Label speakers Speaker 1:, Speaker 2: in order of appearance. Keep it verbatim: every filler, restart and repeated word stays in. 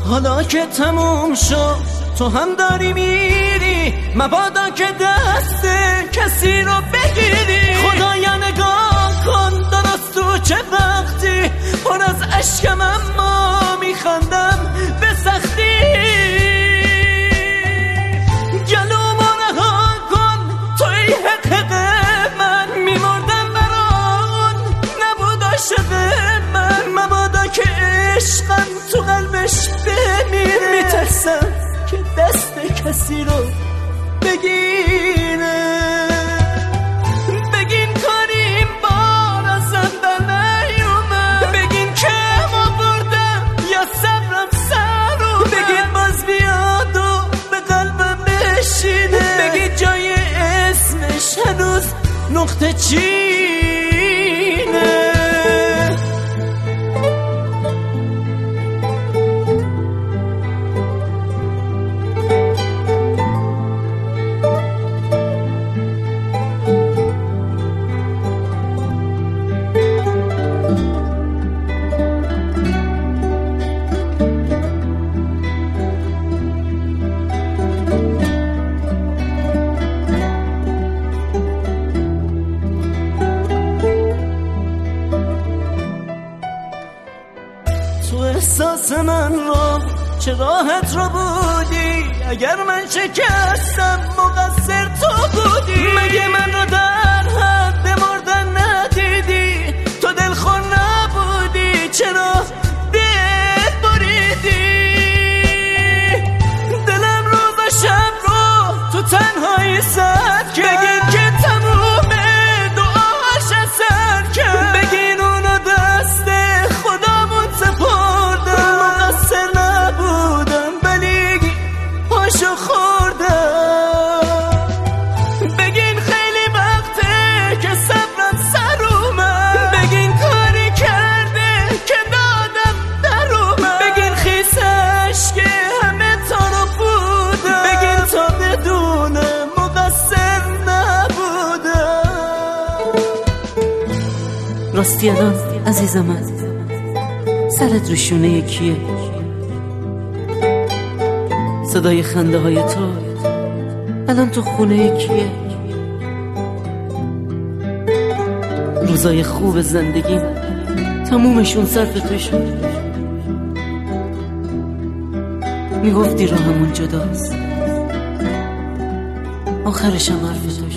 Speaker 1: حالا که تموم شد تو هم داری میری، مبادا که دست کسی رو بگیری. خدایا نگاه کن درست تو چه وقتی پر از عشقم اما میخندم به سختی. گلومو رها کن توی حق من، میمردم بران نبود عاشق من. مبادا که عشقم تو قلبش بمیره، میترسم که دست کسی رو بگیره. بگین کاریم بار ازم در نیومد، بگین که ما بردم یا صبرم سر اومد. بگین باز بیاد و به قلبم بشینه، بگین جای اسمش هنوز نقطه چینه. تو احساس من رو چه راحت رو بودی، اگر من شکستم مقصر تو بودی. مگه من رو در حد مردن ندیدی؟ تو دلخور نبودی چرا دل بریدی؟ دلم روز و شب رو تو تنهایی سد کرد، بگین که تمومه دعاش اثر کرد. بگین اونو دست خدامون سپردم، مقصر نبودم ولی پاشو خوردم. بگین خیلی وقته که صبرم سر اومد، بگین کاری کرده که دادم در اومد. بگین خیسش که همه تا رو بودم، بگین تا بدونم مقصر نبودم.
Speaker 2: راستی الان عزیزم من سرت رو شونه یکیه، صدای خنده های تو الان تو خونه یکیه. روزای خوب زندگیم تمومشون صرف تو شد. میگفتی راهمون جداست، آخرشم حرف تو.